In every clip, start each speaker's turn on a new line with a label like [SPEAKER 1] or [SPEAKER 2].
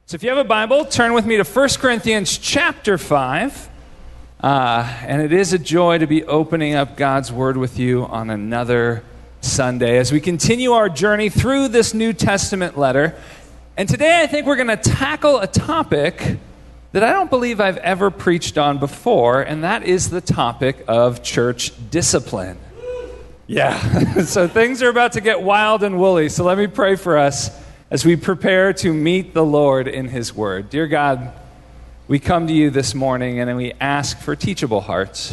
[SPEAKER 1] So if you have a Bible, turn with me to 1 Corinthians chapter 5. And it is a joy to be opening up God's Word with you on another Sunday as we continue our journey through this New Testament letter. And today I think we're going to tackle a topic that I don't believe I've ever preached on before, and that is the topic of church discipline. Yeah, so things are about to get wild and woolly, so let me pray for us as we prepare to meet the Lord in His Word. Dear God, we come to you this morning and we ask for teachable hearts.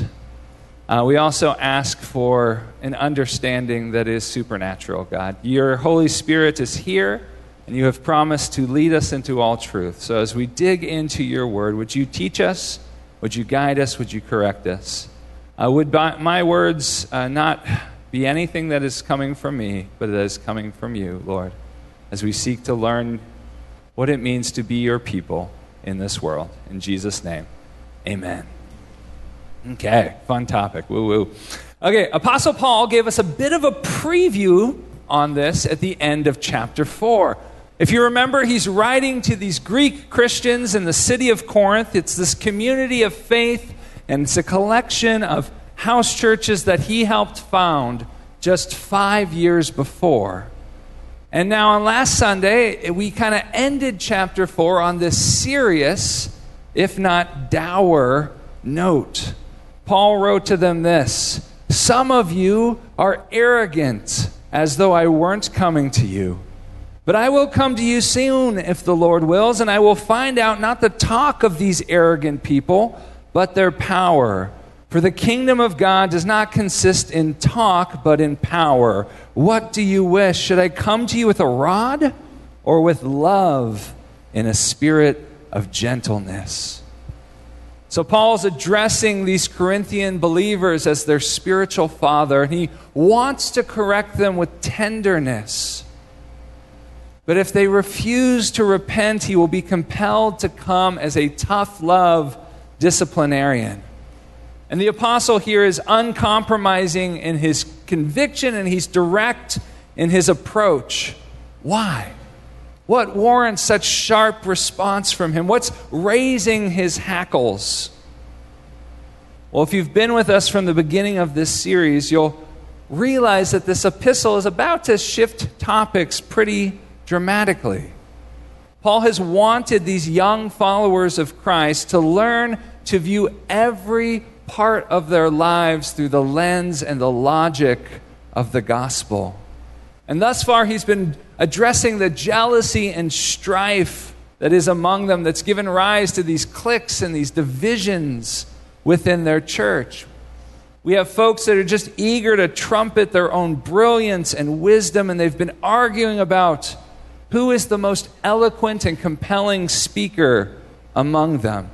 [SPEAKER 1] We also ask for an understanding that is supernatural, God. Your Holy Spirit is here, and you have promised to lead us into all truth. So as we dig into your Word, would you teach us? Would you guide us? Would you correct us? Would my words not be anything that is coming from me, but that is coming from you, Lord, as we seek to learn what it means to be your people in this world. In Jesus' name, amen. Okay, fun topic. Woo-woo. Okay, Apostle Paul gave us a bit of a preview on this at the end of chapter 4. If you remember, he's writing to these Greek Christians in the city of Corinth. It's this community of faith, and it's a collection of house churches that he helped found just 5 years before. And now on last Sunday, we kind of ended chapter 4 on this serious, if not dour, note. Paul wrote to them this: "Some of you are arrogant, as though I weren't coming to you. But I will come to you soon, if the Lord wills, and I will find out not the talk of these arrogant people, but their power. For the kingdom of God does not consist in talk, but in power. What do you wish? Should I come to you with a rod, or with love in a spirit of gentleness?" So Paul's addressing these Corinthian believers as their spiritual father, and he wants to correct them with tenderness. But if they refuse to repent, he will be compelled to come as a tough love disciplinarian. And the apostle here is uncompromising in his conviction, and he's direct in his approach. Why? What warrants such sharp response from him? What's raising his hackles? Well, if you've been with us from the beginning of this series, you'll realize that this epistle is about to shift topics pretty dramatically. Paul has wanted these young followers of Christ to learn to view every part of their lives through the lens and the logic of the gospel. And thus far, he's been addressing the jealousy and strife that is among them, that's given rise to these cliques and these divisions within their church. We have folks that are just eager to trumpet their own brilliance and wisdom, and they've been arguing about who is the most eloquent and compelling speaker among them.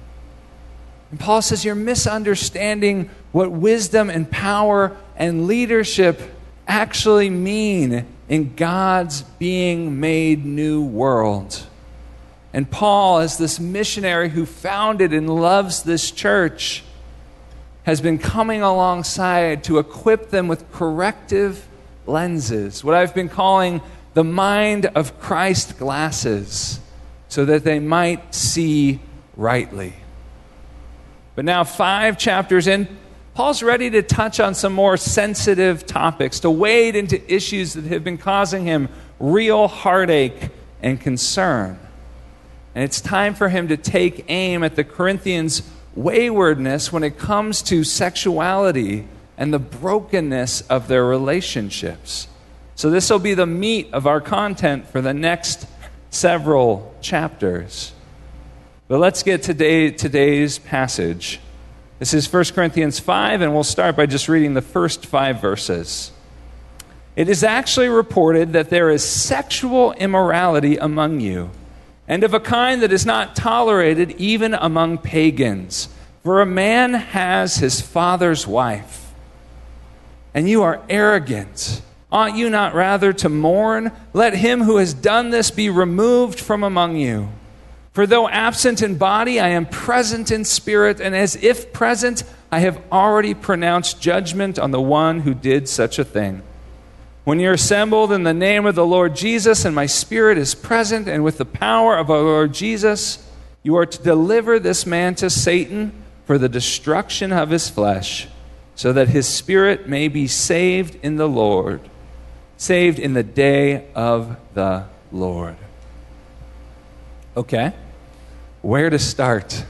[SPEAKER 1] And Paul says, you're misunderstanding what wisdom and power and leadership actually mean in God's being made new world. And Paul, as this missionary who founded and loves this church, has been coming alongside to equip them with corrective lenses, what I've been calling the mind of Christ glasses, so that they might see rightly. But now 5 chapters in, Paul's ready to touch on some more sensitive topics, to wade into issues that have been causing him real heartache and concern. And it's time for him to take aim at the Corinthians' waywardness when it comes to sexuality and the brokenness of their relationships. So this will be the meat of our content for the next several chapters. But let's get to today's passage. This is 1 Corinthians 5, and we'll start by just reading the first 5 verses. "It is actually reported that there is sexual immorality among you, and of a kind that is not tolerated even among pagans. For a man has his father's wife. And you are arrogant. Ought you not rather to mourn? Let him who has done this be removed from among you. For though absent in body, I am present in spirit, and as if present, I have already pronounced judgment on the one who did such a thing. When you're assembled in the name of the Lord Jesus, and my spirit is present, and with the power of our Lord Jesus, you are to deliver this man to Satan for the destruction of his flesh, so that his spirit may be saved in the Lord, saved in the day of the Lord. Okay, where to start?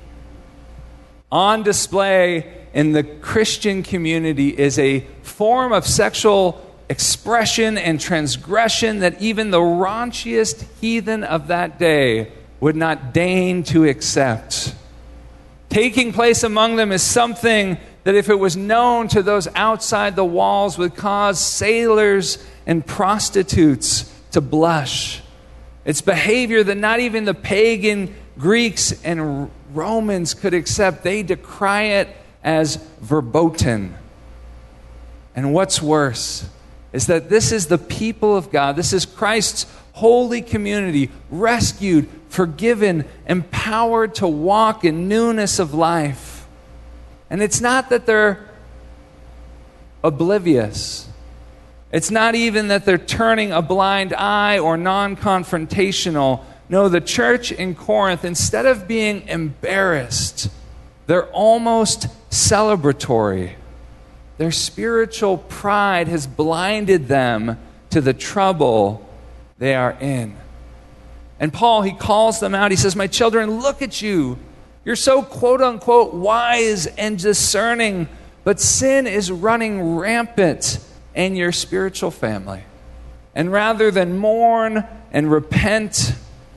[SPEAKER 1] On display in the Christian community is a form of sexual expression and transgression that even the raunchiest heathen of that day would not deign to accept. Taking place among them is something that, if it was known to those outside the walls, would cause sailors and prostitutes to blush. It's behavior that not even the pagan Greeks and Romans could accept. They decry it as verboten. And what's worse is that this is the people of God. This is Christ's holy community, rescued, forgiven, empowered to walk in newness of life. And it's not that they're oblivious. It's not even that they're turning a blind eye or non-confrontational. No, the church in Corinth, instead of being embarrassed, they're almost celebratory. Their spiritual pride has blinded them to the trouble they are in. And Paul, he calls them out. He says, my children, look at you. You're so quote-unquote wise and discerning, but sin is running rampant in your spiritual family. And rather than mourn and repent,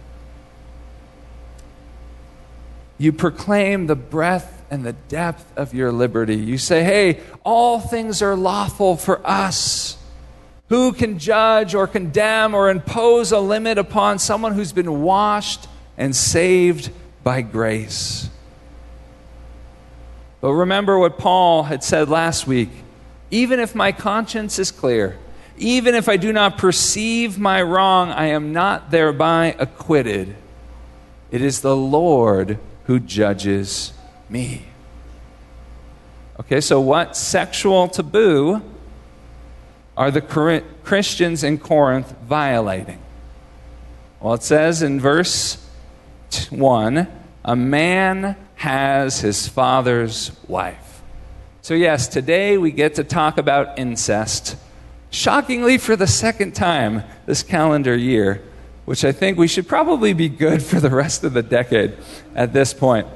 [SPEAKER 1] you proclaim the breadth and the depth of your liberty. You say, hey, all things are lawful for us. Who can judge or condemn or impose a limit upon someone who's been washed and saved by grace? But remember what Paul had said last week. Even if my conscience is clear, even if I do not perceive my wrong, I am not thereby acquitted. It is the Lord who judges me. Okay, so what sexual taboo are the Christians in Corinth violating? Well, it says in verse 1, a man has his father's wife. So yes, today we get to talk about incest. Shockingly, for the second time this calendar year, which I think we should probably be good for the rest of the decade at this point.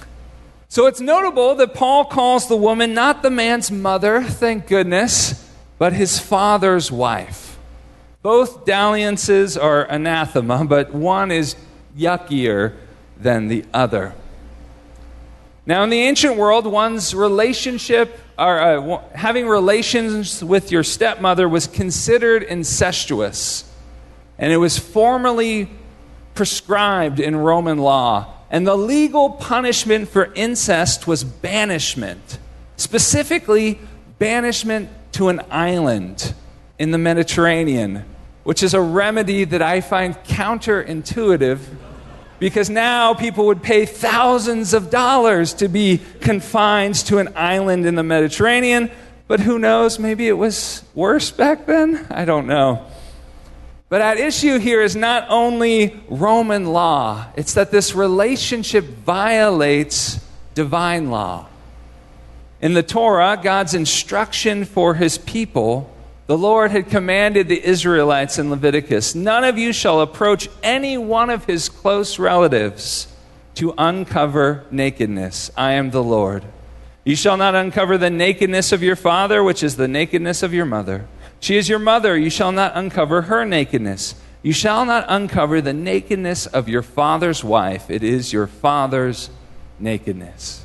[SPEAKER 1] So it's notable that Paul calls the woman not the man's mother, thank goodness, but his father's wife. Both dalliances are anathema, but one is yuckier than the other. Now, in the ancient world, one's relationship, or having relations with your stepmother was considered incestuous, and it was formally prescribed in Roman law. And the legal punishment for incest was banishment, specifically banishment to an island in the Mediterranean, which is a remedy that I find counterintuitive, because now people would pay thousands of dollars to be confined to an island in the Mediterranean. But who knows, maybe it was worse back then? I don't know. But at issue here is not only Roman law, it's that this relationship violates divine law. In the Torah, God's instruction for his people, the Lord had commanded the Israelites in Leviticus, none of you shall approach any one of his close relatives to uncover nakedness. I am the Lord. You shall not uncover the nakedness of your father, which is the nakedness of your mother. She is your mother. You shall not uncover her nakedness. You shall not uncover the nakedness of your father's wife. It is your father's nakedness.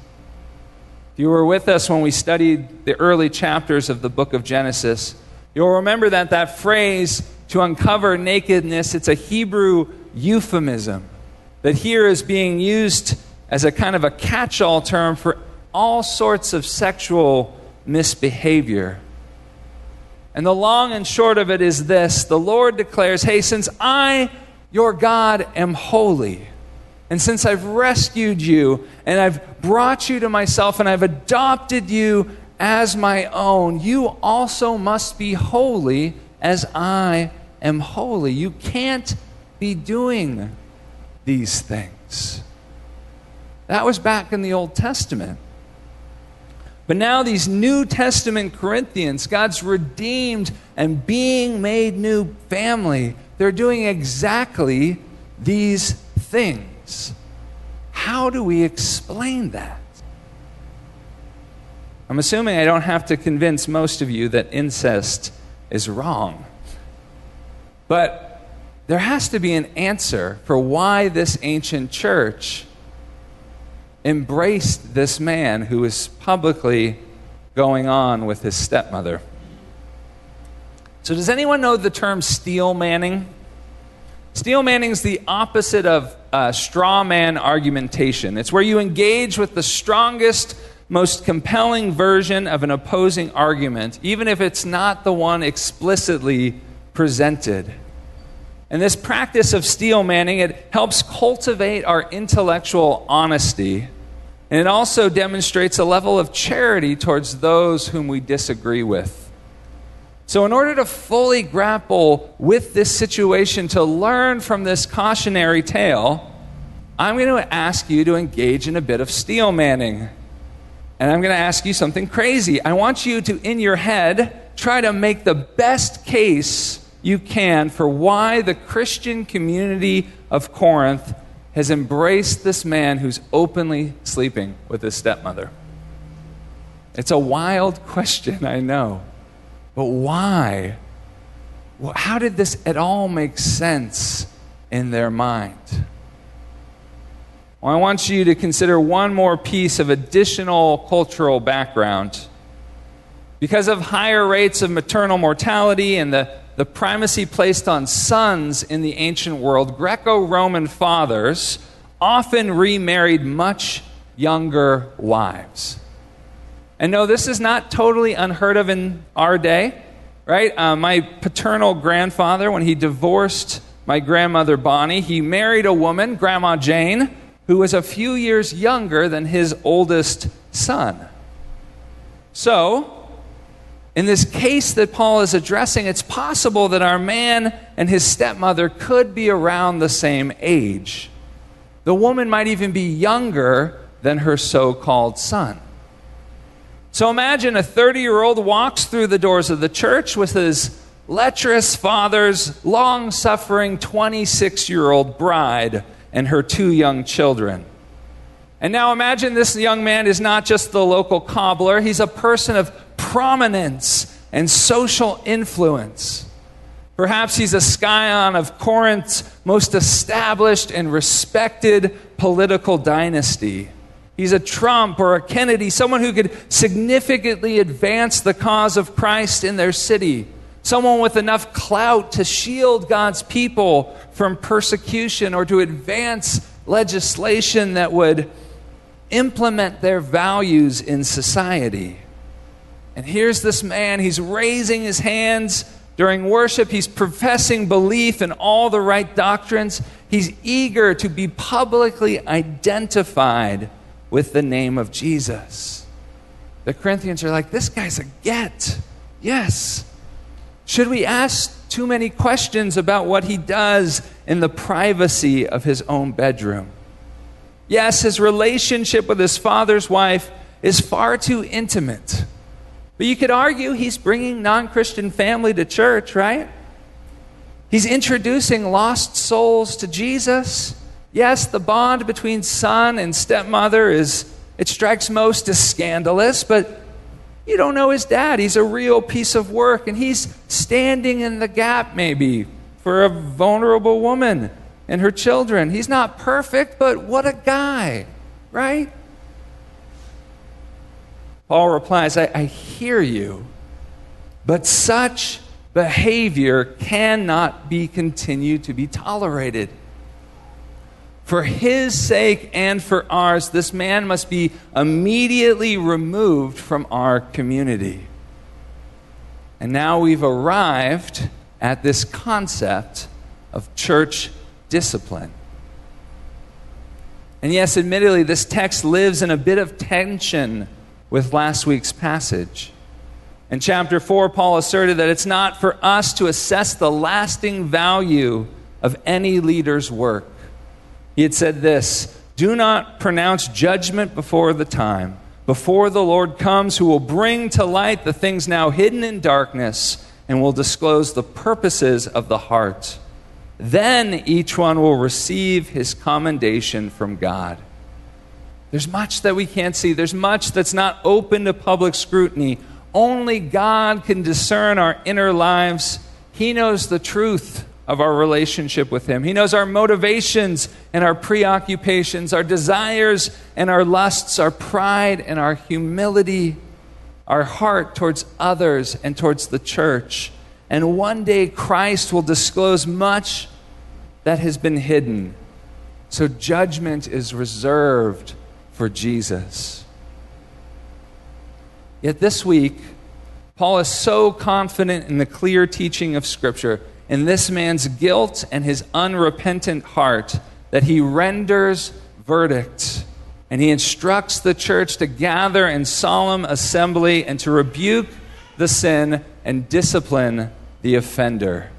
[SPEAKER 1] If you were with us when we studied the early chapters of the book of Genesis, you'll remember that phrase, to uncover nakedness, it's a Hebrew euphemism that here is being used as a kind of a catch-all term for all sorts of sexual misbehavior. And the long and short of it is this: the Lord declares, hey, since I, your God, am holy, and since I've rescued you, and I've brought you to myself, and I've adopted you as my own, you also must be holy as I am holy. You can't be doing these things. That was back in the Old Testament. But now these New Testament Corinthians, God's redeemed and being made new family, they're doing exactly these things. How do we explain that? I'm assuming I don't have to convince most of you that incest is wrong. But there has to be an answer for why this ancient church embraced this man who was publicly going on with his stepmother. So does anyone know the term steel manning? Steel manning is the opposite of straw man argumentation. It's where you engage with the strongest, most compelling version of an opposing argument, even if it's not the one explicitly presented. And this practice of steel manning, it helps cultivate our intellectual honesty. And it also demonstrates a level of charity towards those whom we disagree with. So in order to fully grapple with this situation, to learn from this cautionary tale, I'm going to ask you to engage in a bit of steel manning. And I'm going to ask you something crazy. I want you to, in your head, try to make the best case you can for why the Christian community of Corinth has embraced this man who's openly sleeping with his stepmother. It's a wild question, I know. But why? Well, how did this at all make sense in their mind? Well, I want you to consider one more piece of additional cultural background. Because of higher rates of maternal mortality and the primacy placed on sons in the ancient world, Greco-Roman fathers often remarried much younger wives. And no, this is not totally unheard of in our day, right? My paternal grandfather, when he divorced my grandmother Bonnie, he married a woman, Grandma Jane, who was a few years younger than his oldest son. So, in this case that Paul is addressing, it's possible that our man and his stepmother could be around the same age. The woman might even be younger than her so-called son. So imagine a 30-year-old walks through the doors of the church with his lecherous father's long-suffering 26-year-old bride and her 2 young children. And now imagine this young man is not just the local cobbler, he's a person of prominence and social influence. Perhaps he's a scion of Corinth's most established and respected political dynasty. He's a Trump or a Kennedy, someone who could significantly advance the cause of Christ in their city. Someone with enough clout to shield God's people from persecution or to advance legislation that would implement their values in society. And here's this man, he's raising his hands during worship. He's professing belief in all the right doctrines. He's eager to be publicly identified with the name of Jesus. The Corinthians are like, this guy's a get. Yes. Should we ask too many questions about what he does in the privacy of his own bedroom? Yes, his relationship with his father's wife is far too intimate. But you could argue he's bringing non-Christian family to church, right? He's introducing lost souls to Jesus. Yes, the bond between son and stepmother it strikes most as scandalous, but you don't know his dad. He's a real piece of work, and he's standing in the gap maybe for a vulnerable woman and her children. He's not perfect, but what a guy, right? Paul replies, I hear you, but such behavior cannot be continued to be tolerated. For his sake and for ours, this man must be immediately removed from our community. And now we've arrived at this concept of church discipline. And yes, admittedly, this text lives in a bit of tension with last week's passage. In chapter 4, Paul asserted that it's not for us to assess the lasting value of any leader's work. He had said this, "Do not pronounce judgment before the time, before the Lord comes, who will bring to light the things now hidden in darkness and will disclose the purposes of the heart. Then each one will receive his commendation from God." There's much that we can't see. There's much that's not open to public scrutiny. Only God can discern our inner lives. He knows the truth of our relationship with Him. He knows our motivations and our preoccupations, our desires and our lusts, our pride and our humility, our heart towards others and towards the church. And one day Christ will disclose much that has been hidden. So judgment is reserved for Jesus. Yet this week, Paul is so confident in the clear teaching of Scripture, in this man's guilt and his unrepentant heart, that he renders verdict. And he instructs the church to gather in solemn assembly and to rebuke the sin and discipline the offender.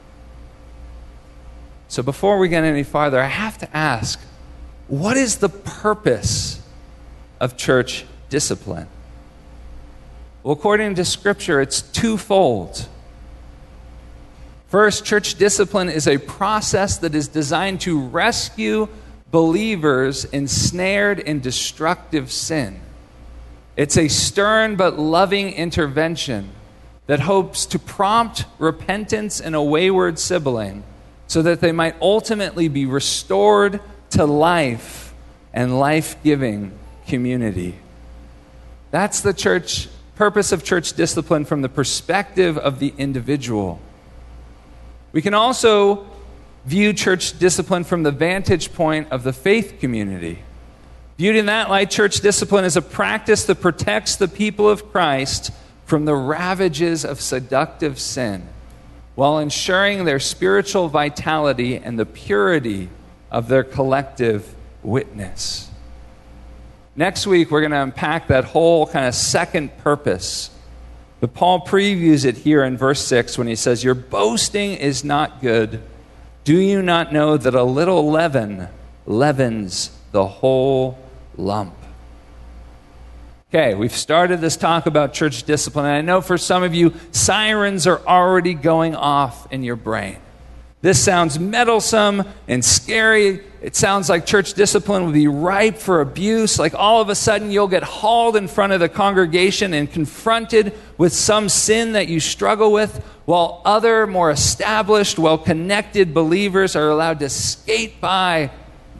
[SPEAKER 1] So before we get any farther, I have to ask, what is the purpose of church discipline? Well, according to Scripture, it's twofold. First, church discipline is a process that is designed to rescue believers ensnared in destructive sin. It's a stern but loving intervention that hopes to prompt repentance in a wayward sibling so that they might ultimately be restored to life and life-giving community. That's the purpose of church discipline from the perspective of the individual. We can also view church discipline from the vantage point of the faith community. Viewed in that light, church discipline is a practice that protects the people of Christ from the ravages of seductive sin, while ensuring their spiritual vitality and the purity of their collective witness. Next week, we're going to unpack that whole kind of second purpose. But Paul previews it here in verse 6 when he says, "Your boasting is not good. Do you not know that a little leaven leavens the whole lump?" Okay, we've started this talk about church discipline, and I know for some of you, sirens are already going off in your brain. This sounds meddlesome and scary. It sounds like church discipline will be ripe for abuse. Like all of a sudden you'll get hauled in front of the congregation and confronted with some sin that you struggle with, while other more established, well-connected believers are allowed to skate by,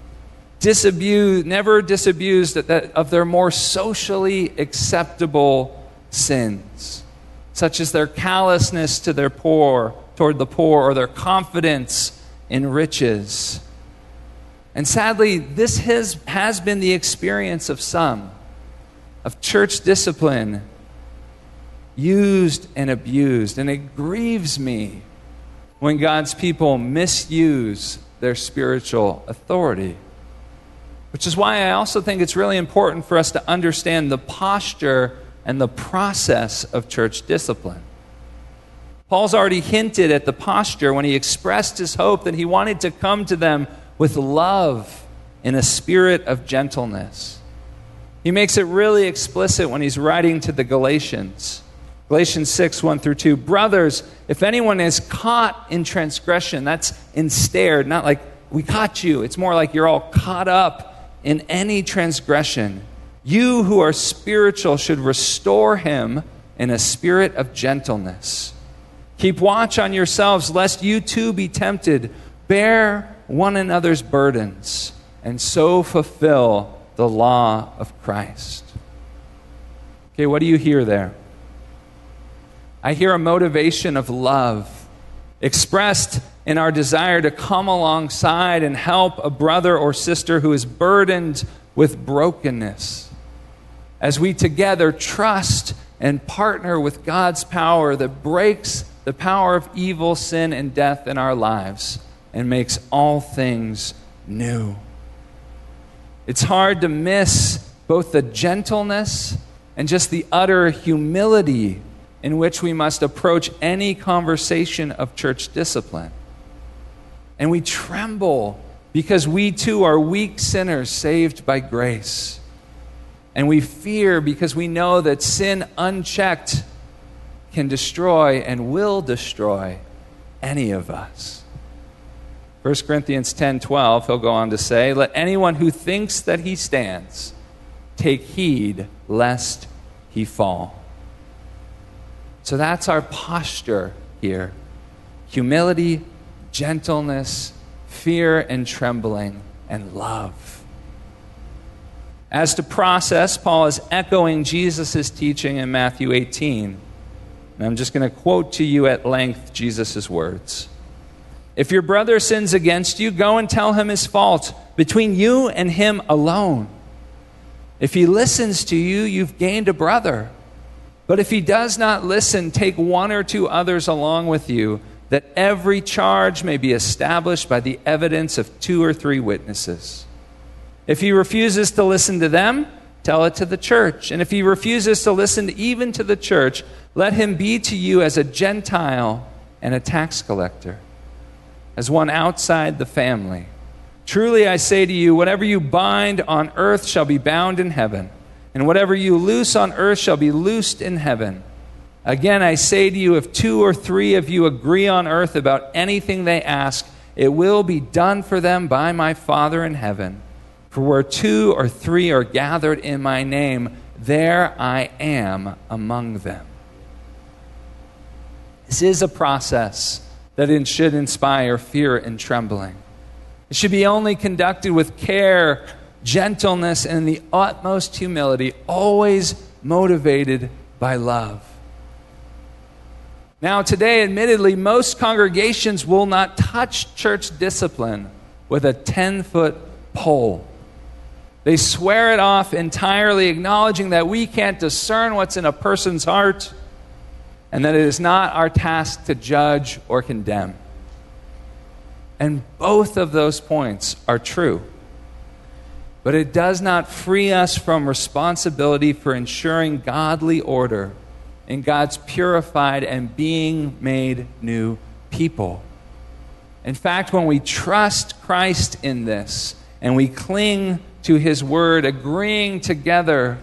[SPEAKER 1] never disabused of their more socially acceptable sins, such as their callousness toward the poor, or their confidence in riches. And sadly, this has been the experience of some, of church discipline used and abused. And it grieves me when God's people misuse their spiritual authority. Which is why I also think it's really important for us to understand the posture and the process of church discipline. Paul's already hinted at the posture when he expressed his hope that he wanted to come to them with love in a spirit of gentleness. He makes it really explicit when he's writing to the Galatians. Galatians 6, 1-2. "Brothers, if anyone is caught in transgression," that's ensnared, not like we caught you. It's more like you're all caught up in any transgression. "You who are spiritual should restore him in a spirit of gentleness. Keep watch on yourselves, lest you too be tempted. Bear one another's burdens, and so fulfill the law of Christ." Okay, what do you hear there? I hear a motivation of love, expressed in our desire to come alongside and help a brother or sister who is burdened with brokenness, as we together trust and partner with God's power that breaks the power of evil, sin, and death in our lives and makes all things new. It's hard to miss both the gentleness and just the utter humility in which we must approach any conversation of church discipline. And we tremble because we too are weak sinners saved by grace. And we fear because we know that sin unchecked can destroy and will destroy any of us. 1 Corinthians 10:12, he'll go on to say, "Let anyone who thinks that he stands take heed lest he fall." So that's our posture here. Humility, gentleness, fear and trembling, and love. As to process, Paul is echoing Jesus' teaching in Matthew 18. And I'm just going to quote to you at length Jesus' words. "If your brother sins against you, go and tell him his fault between you and him alone. If he listens to you, you've gained a brother. But if he does not listen, take one or two others along with you, that every charge may be established by the evidence of 2 or 3 witnesses. If he refuses to listen to them, tell it to the church. And if he refuses to listen even to the church, let him be to you as a Gentile and a tax collector, as one outside the family. Truly I say to you, whatever you bind on earth shall be bound in heaven, and whatever you loose on earth shall be loosed in heaven. Again, I say to you, if 2 or 3 of you agree on earth about anything they ask, it will be done for them by my Father in heaven. For where 2 or 3 are gathered in my name, there I am among them." This is a process that should inspire fear and trembling. It should be only conducted with care, gentleness, and the utmost humility, always motivated by love. Now, today, admittedly, most congregations will not touch church discipline with a 10-foot pole. They swear it off entirely, acknowledging that we can't discern what's in a person's heart and that it is not our task to judge or condemn. And both of those points are true. But it does not free us from responsibility for ensuring godly order in God's purified and being made new people. In fact, when we trust Christ in this and we cling to his word, agreeing together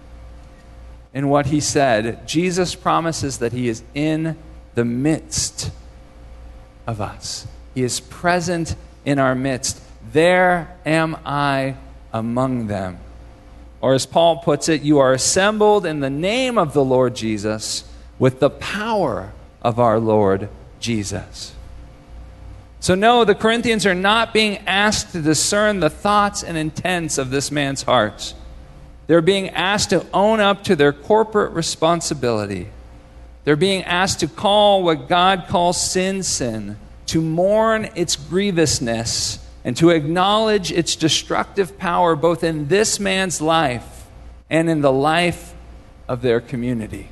[SPEAKER 1] in what he said, Jesus promises that he is in the midst of us. He is present in our midst. There am I among them. Or as Paul puts it, you are assembled in the name of the Lord Jesus with the power of our Lord Jesus. So no, the Corinthians are not being asked to discern the thoughts and intents of this man's heart. They're being asked to own up to their corporate responsibility. They're being asked to call what God calls sin, sin, to mourn its grievousness, and to acknowledge its destructive power both in this man's life and in the life of their community.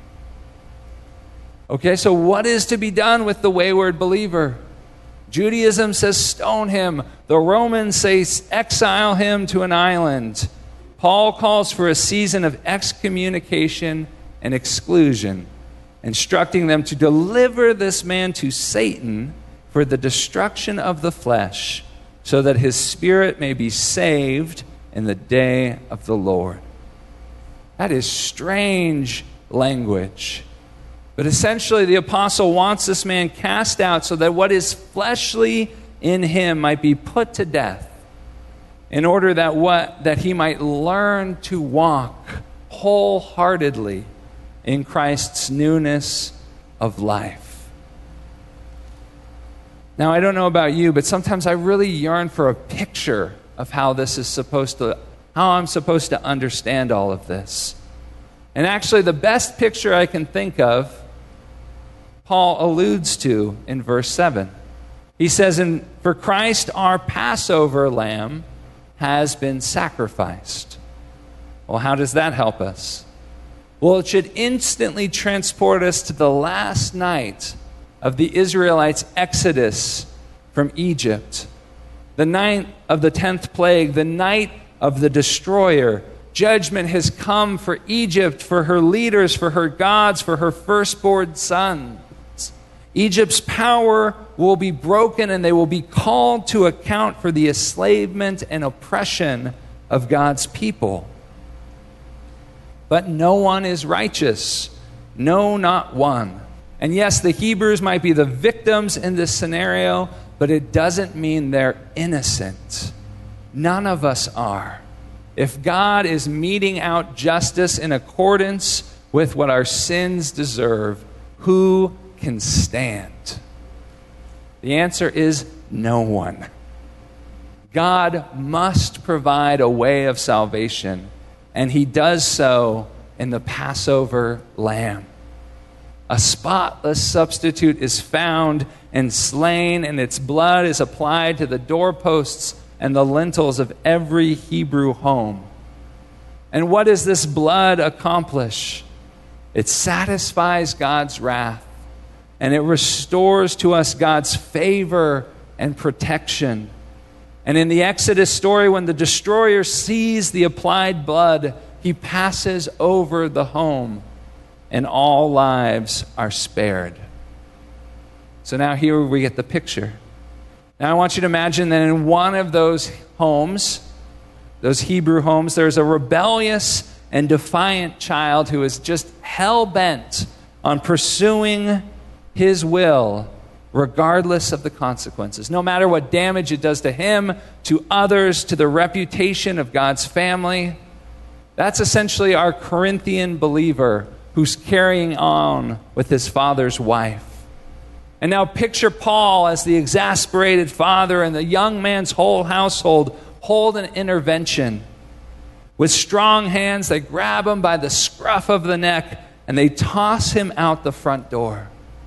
[SPEAKER 1] Okay, so what is to be done with the wayward believer? Judaism says stone him. The Romans say exile him to an island. Paul calls for a season of excommunication and exclusion, instructing them to deliver this man to Satan for the destruction of the flesh, so that his spirit may be saved in the day of the Lord. That is strange language. But essentially, the apostle wants this man cast out so that what is fleshly in him might be put to death, in order that he might learn to walk wholeheartedly in Christ's newness of life. Now, I don't know about you, but sometimes I really yearn for a picture of how I'm supposed to understand all of this. And actually, the best picture I can think of, Paul alludes to in verse 7. He says, "For Christ, our Passover lamb, has been sacrificed." Well, how does that help us? Well, it should instantly transport us to the last night of the Israelites' exodus from Egypt, the night of the 10th plague, the night of the destroyer, judgment has come for Egypt, for her leaders, for her gods, for her firstborn sons. Egypt's power will be broken, and they will be called to account for the enslavement and oppression of God's people. But no one is righteous. No, not one. And yes, the Hebrews might be the victims in this scenario, but it doesn't mean they're innocent. None of us are. If God is meting out justice in accordance with what our sins deserve, who can stand? The answer is no one. God must provide a way of salvation, and he does so in the Passover lamb. A spotless substitute is found and slain, and its blood is applied to the doorposts and the lintels of every Hebrew home. And what does this blood accomplish? It satisfies God's wrath, and it restores to us God's favor and protection. And in the Exodus story, when the destroyer sees the applied blood, he passes over the home, and all lives are spared. So now here we get the picture. Now I want you to imagine that in one of those homes, those Hebrew homes, there's a rebellious and defiant child who is just hell-bent on pursuing his will, regardless of the consequences. No matter what damage it does to him, to others, to the reputation of God's family. That's essentially our Corinthian believer who's carrying on with his father's wife. And now picture Paul as the exasperated father, and the young man's whole household hold an intervention. With strong hands, they grab him by the scruff of the neck, and they toss him out the front door.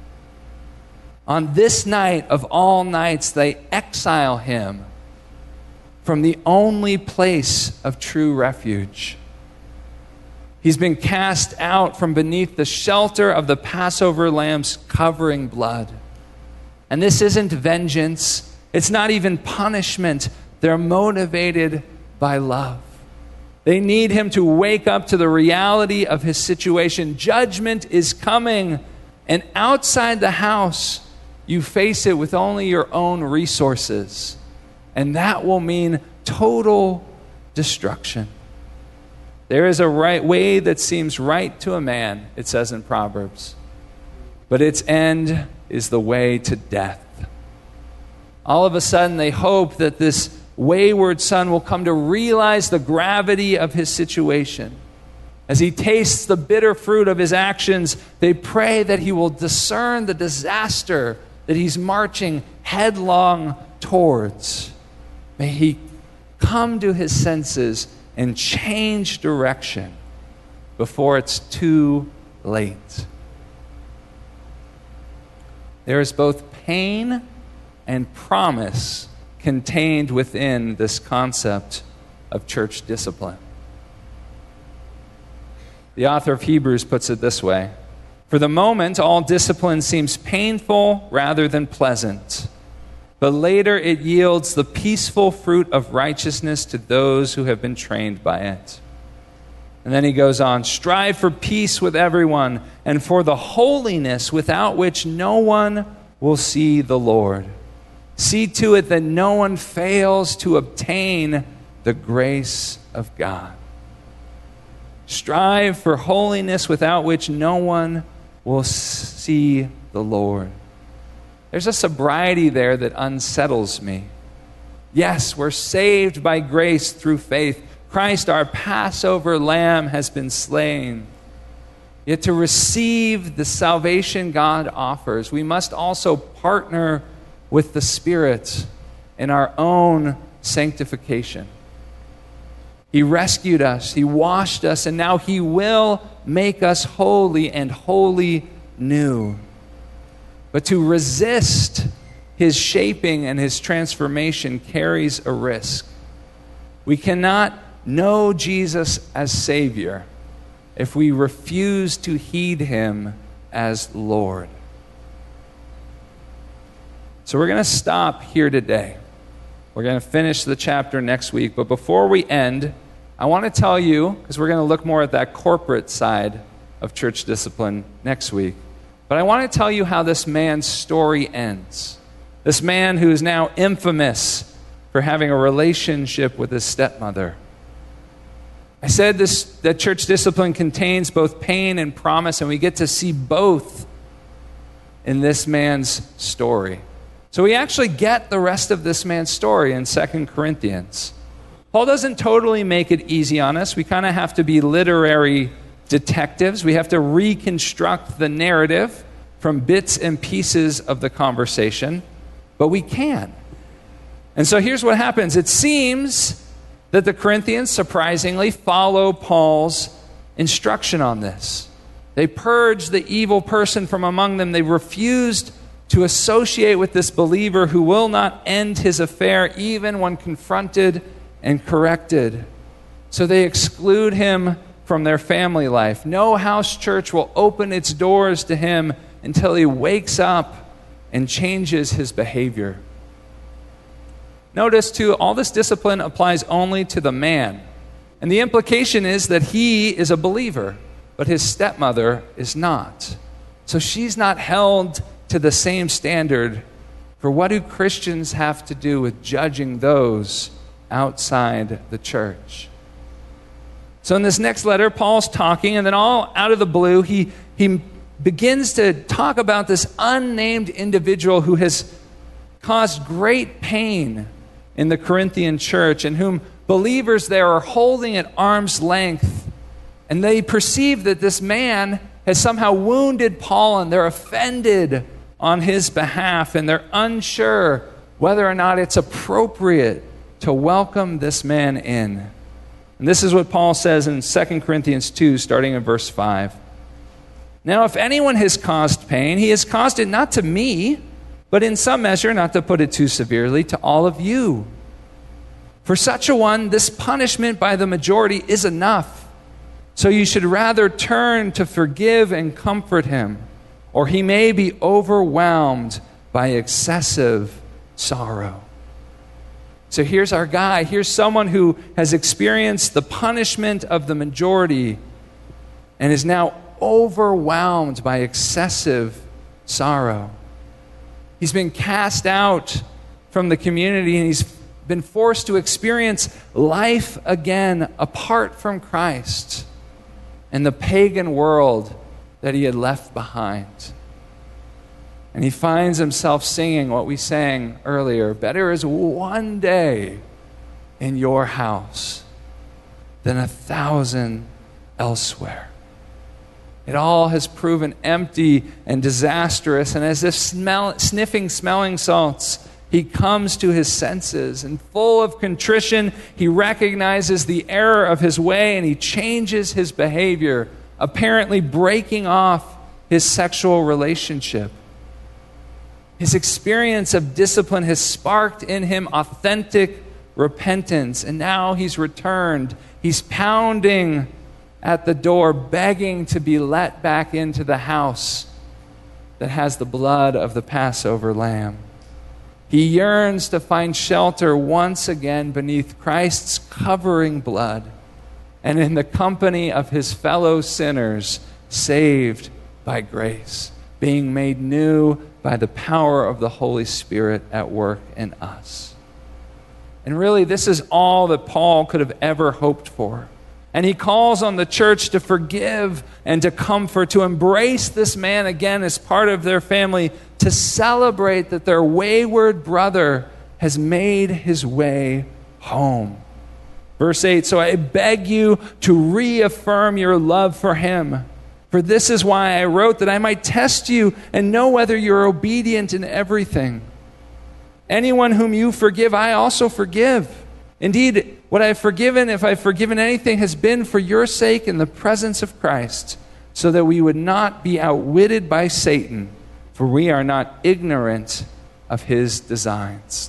[SPEAKER 1] On this night of all nights, they exile him from the only place of true refuge. He's been cast out from beneath the shelter of the Passover lamb's covering blood. And this isn't vengeance. It's not even punishment. They're motivated by love. They need him to wake up to the reality of his situation. Judgment is coming, and outside the house, you face it with only your own resources. And that will mean total destruction. There is a right way that seems right to a man, it says in Proverbs, but its end is the way to death. All of a sudden, they hope that this wayward son will come to realize the gravity of his situation. As he tastes the bitter fruit of his actions, they pray that he will discern the disaster that he's marching headlong towards. May he come to his senses and change direction before it's too late. There is both pain and promise contained within this concept of church discipline. The author of Hebrews puts it this way: for the moment, all discipline seems painful rather than pleasant, but later it yields the peaceful fruit of righteousness to those who have been trained by it. And then he goes on, strive for peace with everyone and for the holiness without which no one will see the Lord. See to it that no one fails to obtain the grace of God. Strive for holiness without which no one will see the Lord. There's a sobriety there that unsettles me. Yes, we're saved by grace through faith. Christ, our Passover lamb, has been slain. Yet to receive the salvation God offers, we must also partner with the Spirit in our own sanctification. He rescued us, He washed us, and now He will make us holy and wholly new. But to resist His shaping and His transformation carries a risk. We cannot know Jesus as Savior if we refuse to heed Him as Lord. So we're going to stop here today. We're going to finish the chapter next week. But before we end, I I want to tell you, because we're going to look more at that corporate side of church discipline next week, but I want to tell you how this man's story ends. This man who is now infamous for having a relationship with his stepmother. I said that church discipline contains both pain and promise, and we get to see both in this man's story. So we actually get the rest of this man's story in 2 Corinthians. Paul doesn't totally make it easy on us. We kind of have to be literary detectives. We have to reconstruct the narrative from bits and pieces of the conversation, but we can. And so here's what happens. It seems that the Corinthians, surprisingly, follow Paul's instruction on this. They purged the evil person from among them. They refused to associate with this believer who will not end his affair even when confronted and corrected. So they exclude him from their family life. No house church will open its doors to him until he wakes up and changes his behavior. Notice, too, all this discipline applies only to the man. And the implication is that he is a believer, but his stepmother is not. So she's not held to the same standard. For what do Christians have to do with judging those outside the church? So in this next letter, Paul's talking, and then all out of the blue, he begins to talk about this unnamed individual who has caused great pain in the Corinthian church, and whom believers there are holding at arm's length. And they perceive that this man has somehow wounded Paul, and they're offended on his behalf, and they're unsure whether or not it's appropriate to welcome this man in. And this is what Paul says in 2 Corinthians 2, starting in verse 5. Now, if anyone has caused pain, he has caused it not to me, but in some measure, not to put it too severely, to all of you. For such a one, this punishment by the majority is enough. So you should rather turn to forgive and comfort him, or he may be overwhelmed by excessive sorrow. So here's our guy. Here's someone who has experienced the punishment of the majority and is now overwhelmed by excessive sorrow. He's been cast out from the community, and he's been forced to experience life again apart from Christ and the pagan world that he had left behind. And he finds himself singing what we sang earlier: better is one day in your house than 1,000 elsewhere. It all has proven empty and disastrous, and as if sniffing smelling salts, he comes to his senses, and full of contrition, he recognizes the error of his way, and he changes his behavior, apparently breaking off his sexual relationship. His experience of discipline has sparked in him authentic repentance, and now he's returned. He's pounding at the door, begging to be let back into the house that has the blood of the Passover lamb. He yearns to find shelter once again beneath Christ's covering blood and in the company of his fellow sinners, saved by grace, being made new by the power of the Holy Spirit at work in us. And really, this is all that Paul could have ever hoped for. And he calls on the church to forgive and to comfort, to embrace this man again as part of their family, to celebrate that their wayward brother has made his way home. Verse 8, so I beg you to reaffirm your love for him. For this is why I wrote, that I might test you and know whether you're obedient in everything. Anyone whom you forgive, I also forgive. Indeed, what I have forgiven, if I've forgiven anything, has been for your sake in the presence of Christ, so that we would not be outwitted by Satan, for we are not ignorant of his designs.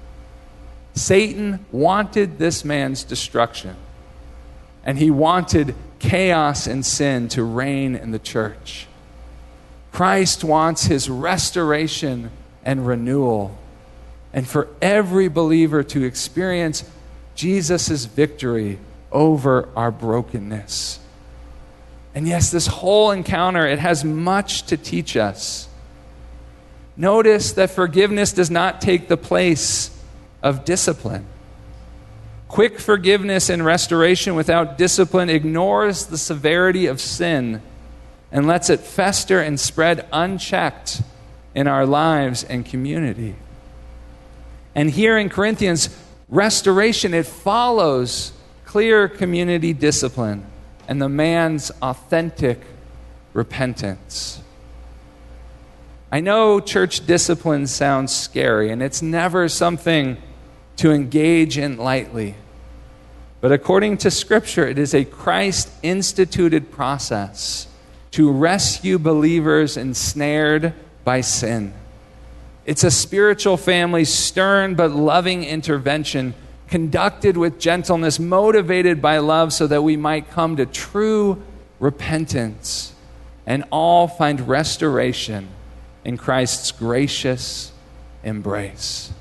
[SPEAKER 1] Satan wanted this man's destruction, and he wanted chaos and sin to reign in the church. Christ wants his restoration and renewal, and for every believer to experience Jesus' victory over our brokenness. And yes, this whole encounter, it has much to teach us. Notice that forgiveness does not take the place of discipline. Quick forgiveness and restoration without discipline ignores the severity of sin and lets it fester and spread unchecked in our lives and community. And here in Corinthians, restoration, it follows clear community discipline and the man's authentic repentance. I know church discipline sounds scary, and it's never something to engage in lightly. But according to Scripture, it is a Christ-instituted process to rescue believers ensnared by sin. It's a spiritual family's stern but loving intervention, conducted with gentleness, motivated by love, so that we might come to true repentance and all find restoration in Christ's gracious embrace.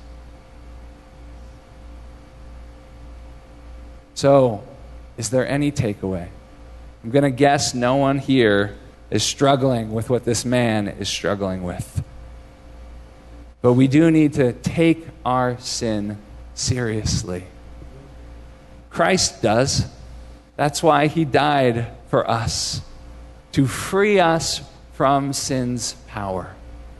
[SPEAKER 1] So, is there any takeaway? I'm going to guess no one here is struggling with what this man is struggling with. But we do need to take our sin seriously. Christ does. That's why he died for us, to free us from sin's power.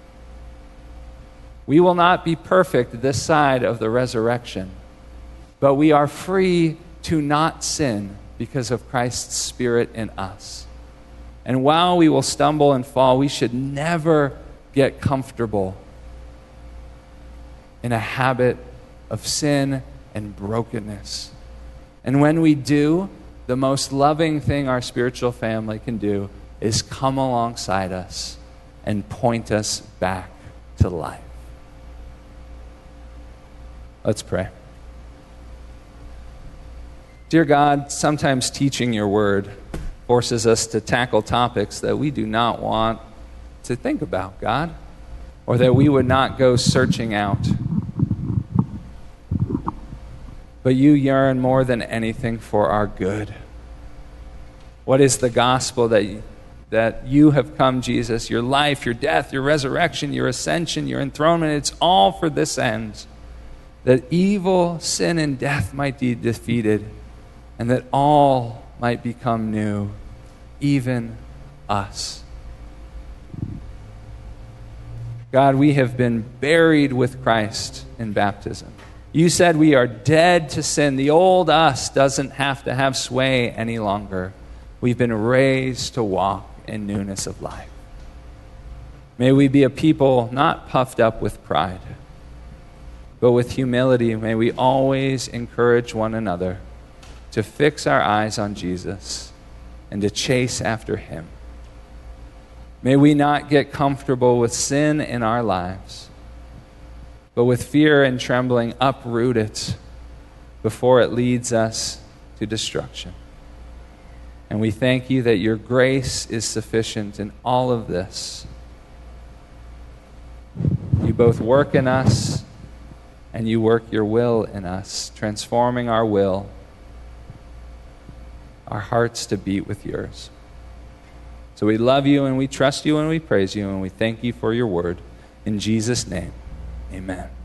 [SPEAKER 1] We will not be perfect this side of the resurrection, but we are free to not sin because of Christ's Spirit in us. And while we will stumble and fall, we should never get comfortable in a habit of sin and brokenness. And when we do, the most loving thing our spiritual family can do is come alongside us and point us back to life. Let's pray. Dear God, sometimes teaching your word forces us to tackle topics that we do not want to think about, God, or that we would not go searching out. But you yearn more than anything for our good. What is the gospel that you have come, Jesus? Your life, your death, your resurrection, your ascension, your enthronement, it's all for this end, that evil, sin, and death might be defeated, and that all might become new, even us. God, we have been buried with Christ in baptism. You said we are dead to sin. The old us doesn't have to have sway any longer. We've been raised to walk in newness of life. May we be a people not puffed up with pride, but with humility. May we always encourage one another to fix our eyes on Jesus and to chase after him. May we not get comfortable with sin in our lives, but with fear and trembling uproot it before it leads us to destruction. And we thank you that your grace is sufficient in all of this. You both work in us and you work your will in us, transforming our will, our hearts to beat with yours. So we love you and we trust you and we praise you and we thank you for your word. In Jesus' name, amen.